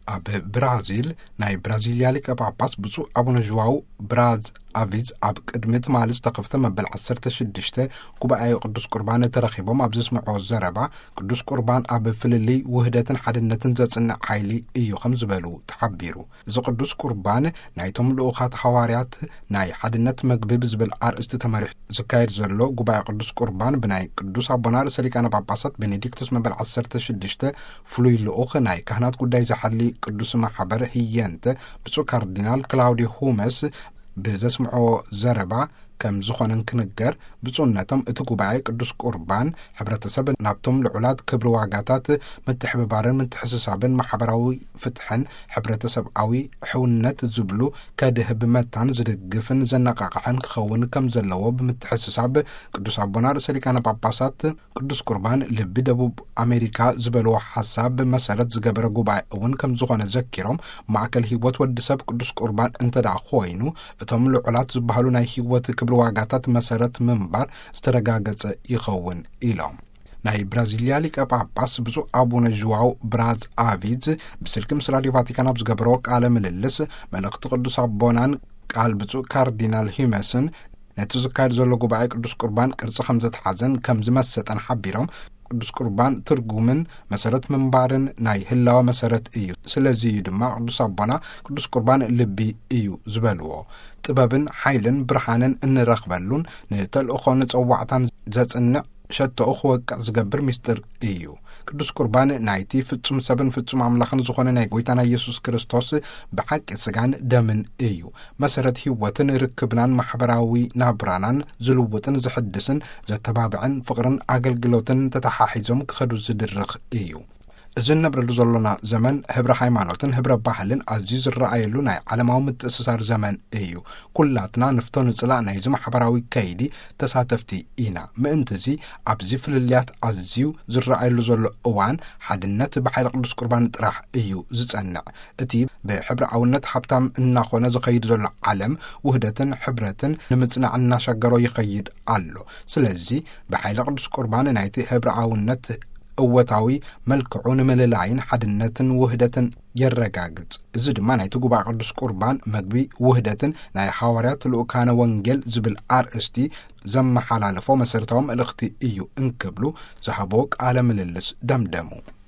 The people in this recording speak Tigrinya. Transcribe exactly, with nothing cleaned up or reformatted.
ኣብ ብራዚል ናይ ብራዚልያ ሊቀ ጳጳስ ብፁዕ አቡነ ዡዋው ብራዝ አቪዝ ኣብ ቅድሚት ማል ዝተኸፍተ መበል ዓሰርተ ሽዱሽተ ጉባኤ ቅዱስ ቁርባን ተረኺቦም ኣብ ዝስምዖ ዘረባ ቅዱስ ቁርባን ኣብ ፍልልይ ውህደትን ሓድነትን ዘጽንዕ ሓይሊ እዩ ከም ዝበሉ ተሓቢሩ። እዚ ቅዱስ ቁርባን ናይቶም ልኡኻት ሐዋርያት ናይ ሓድነት መግቢ ብዝብል ኣርእስቲ ተመሪሑ ዝካየድ ዘሎ ጉባኤ ቅዱስ ቁርባን ብናይ ቅዱስ አቦና ርእሰ ሊቃነ ጳጳሳት ቤኔዲክቶስ መበል ዓሰርተ ሽዱሽተ ፍሉይ ልኡኽ ናይ ካህናት ጉዳይ ዝሓሊ ቅዱስ ማሕበር ህየንተ ብፁዕ ካርዲናል ክላውዲዮ ሁመስ ብዘስምዖ ዘረባ ከም ዝኾነን ክንገር ብፁዕነቶም እቲ ጉባኤ ቅዱስ ቁርባን ሕብረተሰብ ናብቶም ልዑላት ክብሪ ዋጋታት ምትሕብባርን ምትሕስሳብን ማሕበራዊ ፍትሕን ሕብረተሰብኣዊ ሕውነት ዝብሉ ከድህብ መታን ዝድግፍን ዘነቃቅሕን ክኸውን ከም ዘለዎ ብምትሕስሳብ ቅዱስ አቦና ርእሰ ሊቃነ ጳጳሳት ቅዱስ ቁርባን ልቢ ደቡብ አሜሪካ ዝበልዎ ሓሳብ መሰረት ዝገበረ ጉባኤ እውን ከም ዝኾነ ዘኪሮም ማእከል ህይወት ወዲ ሰብ ቅዱስ ቁርባን እንተዳ ኮይኑ እቶም ልዑላት ዝበሃሉ ናይ ህይወት ክብሪ ዋጋታት መሰረት ምንባር ዝተረጋገጸ ይኸውን ኢሎም። ናይ ብራዚልያ ሊቀ ጳጳስ ብፁዕ አቡነ ዡዋው ብራዝ አቪዝ ብስልኪ ምስ ራድዮ ቫቲካን ኣብ ዝገበሮ ቃለ ምልልስ መልእኽቲ ቅዱስ አቦናን ቃል ብፁዕ ካርዲናል ሂመስን ነቲ ዝካየድ ዘሎ ጉባኤ ቅዱስ ቁርባን ቅርፂ ከም ዘተሓዘን ከም ዝመሰጠን ሓቢሮም ቅዱስ ቁርባን ትርጉምን መሰረት ምንባርን ናይ ህላዋ መሰረት እዩ። ስለዚ እዩ ድማ ቅዱስ አቦና ቅዱስ ቁርባን ልቢ እዩ ዝበልዎ። ጥበብን ሓይልን ብርሃንን እንረኽበሉን ንተልእኾ ንፀዋዕታን ዘጽንዕ ሸተኡ ክወቅዕ ዝገብር ምስጢር እዩ። ቅዱስ ቁርባን ናይቲ ፍጹም ሰብን ፍጹም አምላኽን ዝኾነ ናይ ጎይታና ኢየሱስ ክርስቶስ ብሓቂ ስጋን ደምን እዩ። መሰረት ህይወትን ርክብናን ማሕበራዊ ናብራናን ዝልውጥን ዝሕድስን ዘተባብዕን ፍቕርን አገልግሎትን ተተሓሒዞም ክኸዱ ዝድርኽ እዩ። እዚ ነብረሉ ዘሎና ዘመን ህብረ ሃይማኖትን ህብረ ባህልን ኣዝዩ ዝረኣየሉ ናይ ዓለማዊ ምትእስሳር ዘመን እዩ። ኩላትና ንፍቶ ንጽላእ ናይዚ ማሕበራዊ ከይዲ ተሳተፍቲ ኢና። ምእንቲ እዚ ኣብዚ ፍልልያት ኣዝዩ ዝረኣየሉ ዘሎ እዋን ሓድነት ብሓይሊ ቅዱስ ቁርባን ጥራሕ እዩ ዝጸንዕ። እቲ ብሕብረኣውነት ሓብታም እናኾነ ዝኸይድ ዘሎ ዓለም ውህደትን ሕብረትን ንምጽናዕ እናሸገሮ ይኸይድ ኣሎ። ስለዚ ብሓይሊ ቅዱስ ቁርባን ናይቲ ህብረኣውነት እወታዊ መልክዑ ንምልላይን ሓድነትን ውህደትን የረጋግጽ። እዚ ድማ ናይቲ ጉባኤ ቅዱስ ቁርባን መግቢ ውህደትን ናይ ሐዋርያት ልኡካነ ወንጌል ዝብል ኣርእስቲ ዘመሓላልፎ መሰረታዊ መልእኽቲ እዩ እንክብሉ ዝሃቦ ቃለ ምልልስ ደምደሙ።